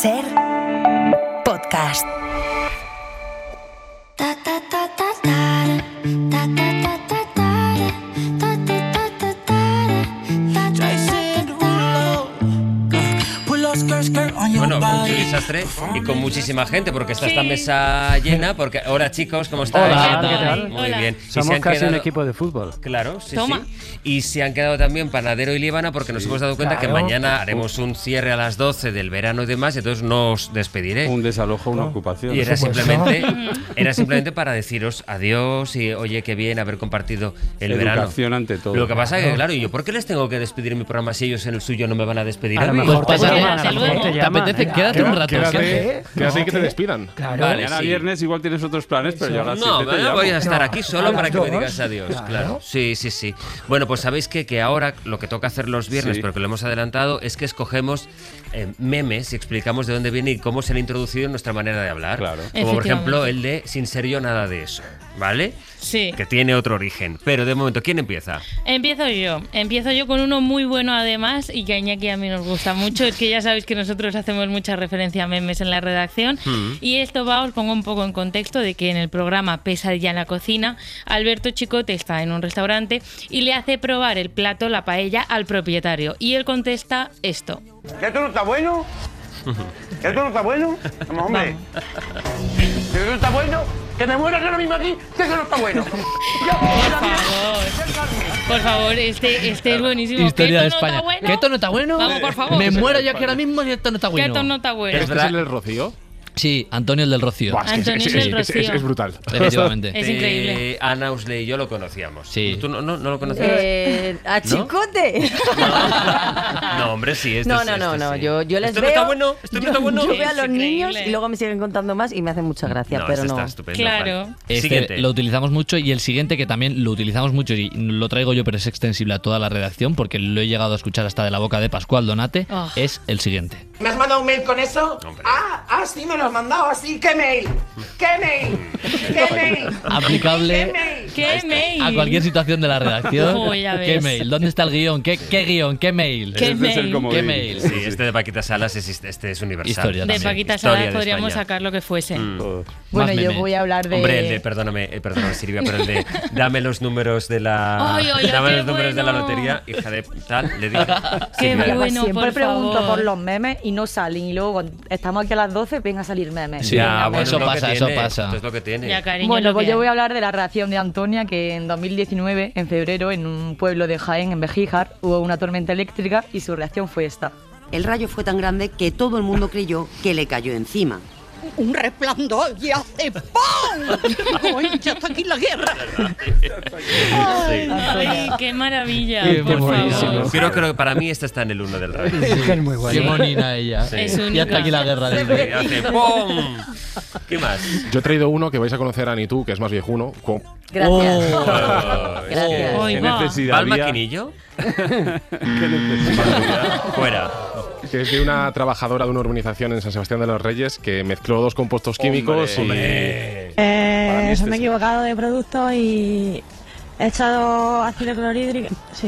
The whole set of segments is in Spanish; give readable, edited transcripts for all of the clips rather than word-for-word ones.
Ser podcast. Bueno, con Juli Sastre y con muchísima gente, porque está esta mesa llena. Porque hola, chicos, ¿cómo estáis? Hola, ¿qué tal? Muy bien. Somos casi un equipo de fútbol. Claro, sí, Toma. sí. Y se han quedado también Panadero y Líbana, porque nos hemos dado cuenta que mañana haremos un cierre a las 12 del verano y demás, y entonces no os despediré. Un desalojo, una ocupación. Y era simplemente para deciros adiós y oye, qué bien haber compartido el verano. Educación ante todo. Lo que pasa es que, claro, ¿yo por qué les tengo que despedir en mi programa si ellos en el suyo no me van a despedir A a lo mí? mejor te Pues llaman, quédate a lo mejor luego. te ¿Te llaman. apetece? Quédate un rato. Quédate y que te despidan. Vale, Ahora sí. viernes igual tienes otros planes, pero yo a las No, 7 te llamo. voy a estar aquí solo a para las que me 2. digas adiós, claro. Sí. Bueno, pues sabéis que ahora lo que toca hacer los viernes, Sí. pero que lo hemos adelantado, es que escogemos memes y explicamos de dónde viene y cómo se han introducido en nuestra manera de hablar. Claro. Como por ejemplo Efectivamente. el de sin ser yo nada de eso, ¿vale? Sí. Que tiene otro origen. Pero de momento, ¿quién empieza? Empiezo yo con uno muy bueno además y que a Iñaki a mí nos gusta mucho. Es que ya sabéis que nosotros hacemos mucha referencia a memes en la redacción. Y esto os pongo un poco en contexto de que en el programa Pesadilla en la cocina, Alberto Chicote está en un restaurante y le hace probar el plato, la paella, al propietario. Y él contesta esto. ¿Que esto no está bueno? ¿Que esto no está bueno? Vamos, hombre. ¿Que esto no está bueno? Que me mueras ahora mismo aquí, que eso no está bueno. Por favor, este es buenísimo. Historia ¿Que de esto no España. está bueno? ¿Que esto no está bueno? Vamos, por favor. Me muero yo aquí ahora mismo y esto no está Que bueno. esto no está bueno. ¿Este es el del Rocío? Sí, Antonio el del Rocío. Buah, es que Antonio del Rocío. es brutal. Efectivamente. Es increíble. Ana Usley y yo lo conocíamos. Sí. ¿Tú no lo conocías? ¿A Chicote? No, hombre, sí. Este No, es- no, este no. sí. Yo les ¿Esto veo. no está bueno? ¿Esto no está bueno? Yo veo a Es los niños increíble. y luego me siguen contando más y me hacen mucha gracia, No, pero este no. está estupendo. Claro. Vale. Siguiente. Lo utilizamos mucho y el siguiente que también lo utilizamos mucho y lo traigo yo pero es extensible a toda la redacción porque lo he llegado a escuchar hasta de la boca de Pascual Donate, Oh. es el siguiente. ¿Me has mandado un mail con eso? Hombre. Sí, me lo has mandado así. ¿Qué mail? ¿Qué mail? ¿Qué mail? Aplicable ¿Qué mail? a cualquier situación de la redacción. Oh, ya ¿Qué ves. mail? ¿Dónde está el guión? ¿Qué guión? ¿Qué mail? ¿Qué Este es el mail? comodín. ¿Qué mail? Sí, este de Paquita Salas este es universal. Historia De también. Paquita Historia Salas de podríamos España. sacar lo que fuese. Todos. Bueno, Más yo meme. voy a hablar de. Hombre, el de, perdóname Silvia, pero el de dame los números de la Ay, ay, dame qué los números de la bueno. lotería, hija de tal, le dije. Qué Silvia. bueno, Siempre por pregunto favor. por los memes y no salen. Y luego cuando estamos aquí a las 12, ven a salir memes. Sí, Ya, bueno, eso es lo que pasa, tiene, eso pasa. esto es lo que tiene. Ya, cariño, Bueno, lo pues que yo voy hay. a hablar de la reacción de Antonia, que en 2019, en febrero, en un pueblo de Jaén, en Bejíjar, hubo una tormenta eléctrica y su reacción fue esta. El rayo fue tan grande que todo el mundo creyó que le cayó encima. Un resplandor y hace ¡pum! ¡Ay, ya está aquí la guerra! Ay, qué maravilla, Qué por buenísimo. favor. Creo que para mí esta está en el 1 del radio. Es muy Qué bueno. monina ella. Es única. Y hasta aquí la guerra. dice. Y hace ¡pum! ¿Qué más? Yo he traído uno que vais a conocer a Anitú, que es más viejuno. Gracias. Oh, Gracias. Ay, ¿Qué va. necesidad ¿Va al había? maquinillo? ¿Qué necesidad había? Fuera. Que es de una trabajadora de una urbanización en San Sebastián de los Reyes que mezcló dos compuestos químicos Hombre. mí Se este me he sí. equivocado de producto y he echado ácido clorhídrico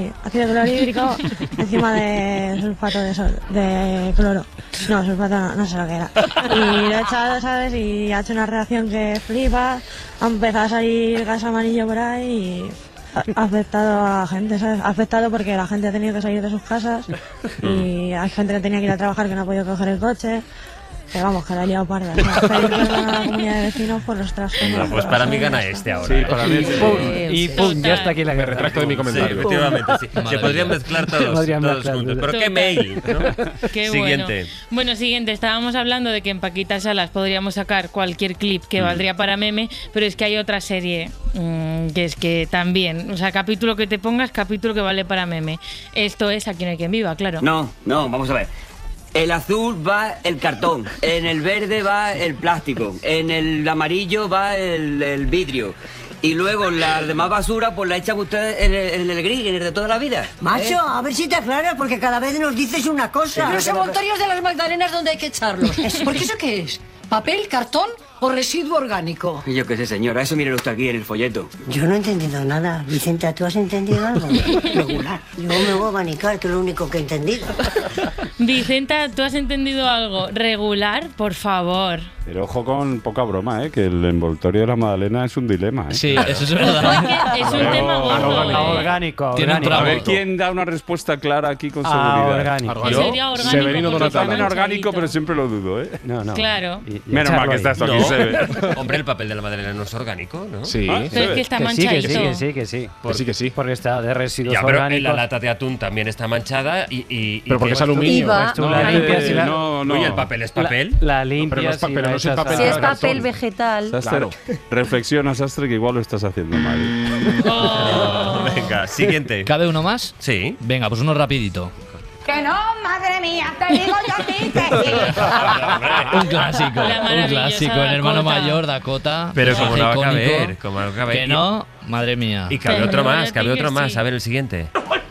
encima de sulfato de cloro. No, sulfato no sé lo que era. Y lo he echado, ¿sabes? Y ha hecho una reacción que flipa. Ha empezado a salir gas amarillo por ahí y ha afectado a la gente, ¿sabes? Ha afectado porque la gente ha tenido que salir de sus casas y hay gente que tenía que ir a trabajar que no ha podido coger el coche. Que vamos, que la he liado parda. O sea, pedir perdón a la comunidad de vecinos por los trastornos. Bueno, pues para mí gana este ahora. Sí, para mí Y pum, ya está aquí la me guerra. retracto de mi Sí, comentario. efectivamente, sí. Se Maravilla. podrían mezclar todos, Podrían todos mezclar, juntos. Pero total. qué mail, ¿no? Qué Siguiente. Bueno, siguiente. Estábamos hablando de que en Paquita Salas podríamos sacar cualquier clip que valdría para meme, pero es que hay otra serie que es que también, o sea, capítulo que te pongas, capítulo que vale para meme. Esto es Aquí no hay quien viva, claro. No, vamos a ver. El azul va el cartón, en el verde va el plástico, en el amarillo va el vidrio. Y luego la demás basura pues la echan ustedes en el gris, en el de toda la vida. Macho, a ver si te aclaras, porque cada vez nos dices una cosa. Los envoltorios de las magdalenas, ¿dónde hay que echarlos? ¿Por qué eso qué es? ¿Papel, cartón o residuo orgánico? Yo qué sé, señora, eso mire usted aquí en el folleto. Yo no he entendido nada. Vicenta, ¿tú has entendido algo? Regular. Yo me voy a abanicar, que es lo único que he entendido. Vicenta, ¿tú has entendido algo? Regular, por favor. Pero ojo con poca broma, que el envoltorio de la magdalena es un dilema. Sí, eso es verdad. Es un tema gordo. Orgánico. A ver quién da una respuesta clara aquí con seguridad. Orgánico. Yo, Sería orgánico, Severino porque está Donatella. Orgánico, manchadito. pero siempre lo dudo, No. Claro. Menos mal que estás aquí, Sebe. Hombre, el papel de la magdalena no es orgánico, ¿no? Sí. Pero es que está manchadito. Que sí. Que sí. Porque está de residuos Ya, pero orgánicos. la lata de atún también está manchada y Pero porque es aluminio. Iba. Tú la limpias y la... No. Oye, el papel es papel. La limpias pero no es el papel. Si es papel vegetal. Sastre, reflexiona, Sastre, que igual lo estás haciendo mal. Venga, siguiente. ¿Cabe uno más? Sí. Venga, pues uno rapidito. Que no, madre mía, te digo yo a ti que sí. Un clásico, La maravillosa el hermano Dakota. mayor, Dakota. Pero como no va a icónico. caber, como no cabe. Que no, madre mía. Y cabe Pero otro no, más, yo cabe digo otro que más. sí. A ver el siguiente.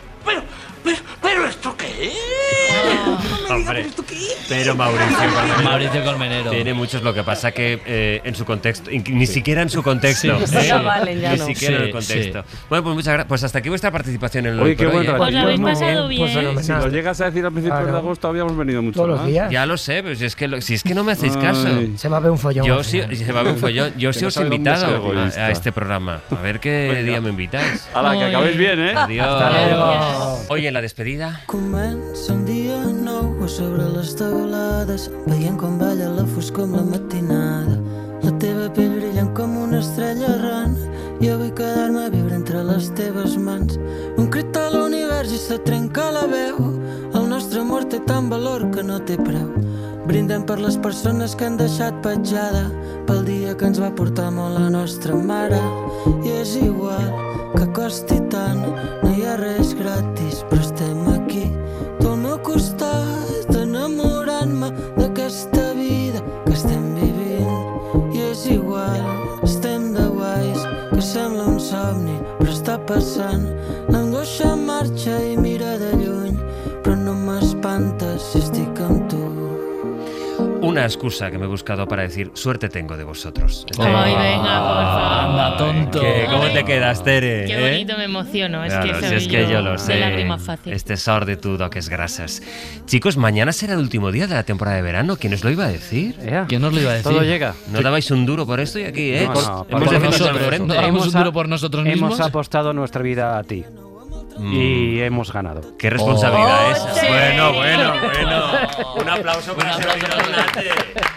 ¿Pero esto qué es? Hombre, pero Mauricio Colmenero. tiene muchos, lo que pasa que en su contexto, ni siquiera en su contexto. Sí. Ya vale, ya ni no. siquiera en el Sí, contexto. Bueno, pues muchas gracias. Pues hasta aquí vuestra participación en el Oye, Hoy qué por buen Hoy, ¿eh? ratito. Pues lo habéis pasado bien. Si lo llegas a decir al principio de agosto, habíamos venido mucho Todos los más. días. Ya lo sé, pero si es que no me hacéis caso. Ay. Se va a ver un follón. Yo al sí, final. se va a ver un follón. Yo sí no os he sabe dónde invitado ser egoísta. a este programa. A ver qué día me invitáis. Hala, que acabéis bien, ¿eh? Adiós. Oye, en la despedida. Comença un dia nou sobre les teulades, veient com balla la foscor amb la matinada. La teva pell brillant com una estrella errant, jo vull quedar-me a viure entre les teves mans. Un crit a l'univers i se trenca la veu, el nostre amor té tant valor que no té preu. Brindem per les persones que han deixat petjada, pel dia que ens va portar molt la nostra mare. I és igual que costi tant, no hi ha res gratis, però estem aquí, tu al meu costat, enamorant-me d'aquesta vida que estem vivint. I és igual, estem de guais, que sembla un somni, però està passant. L'angoixa marxa i mira de lluny, però no m'espantes si estic amb tu. Una excusa que me he buscado para decir suerte tengo de vosotros. Ay, venga, por favor. Anda, tonto. ¿Cómo te quedas, Tere? Qué bonito, me emociono. Es Claro, que si es que yo lo de sé. lágrima fácil. Este sordetudo que es grasas. Chicos, mañana será el último día de la temporada de verano. ¿Quién os lo iba a decir? ¿Quién nos lo iba a decir? Todo llega. No dabais un duro por esto y aquí, ¿eh? No, Hemos por defendido nosotros. al frente. No damos un duro por nosotros mismos. Hemos apostado nuestra vida a ti. Y hemos ganado. Qué responsabilidad esa. sí. Bueno. Un aplauso para Severino Donatella.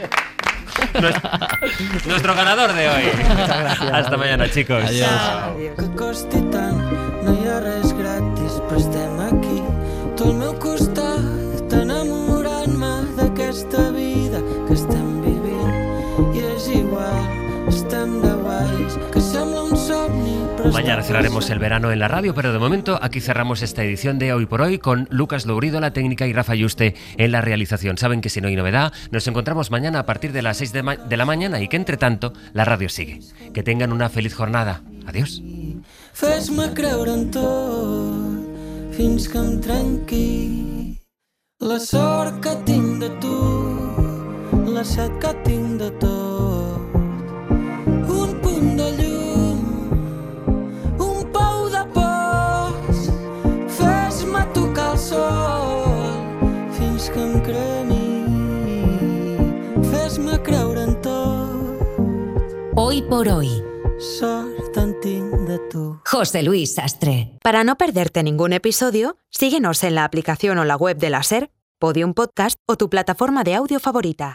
Nuestro ganador de hoy. Hasta mañana, chicos. Que costi tant, no hi ha res gratis, però estem aquí, tu al meu costat, enamorant-me d'aquesta vida que estem vivint. I és igual, estem de guais, que sembla un somni, però Mañana cerraremos el verano en la radio, pero de momento aquí cerramos esta edición de Hoy por Hoy con Lucas Lourido, la técnica, y Rafa Yuste en la realización. Saben que si no hay novedad, nos encontramos mañana a partir de las 6 de la mañana y que entre tanto la radio sigue. Que tengan una feliz jornada. Adiós. Fes-me creure en tot fins que em trenqui la sort que tinc de tu, la set que tinc de tot, un punt de llum, un pou de pors. Fes-me tocar el sol fins que em cremi. Fes-me creure en tot. Hoy por Hoy. Sort en tinc de tu. José Luis Sastre. Para no perderte ningún episodio, síguenos en la aplicación o la web de la SER, Podium Podcast o tu plataforma de audio favorita.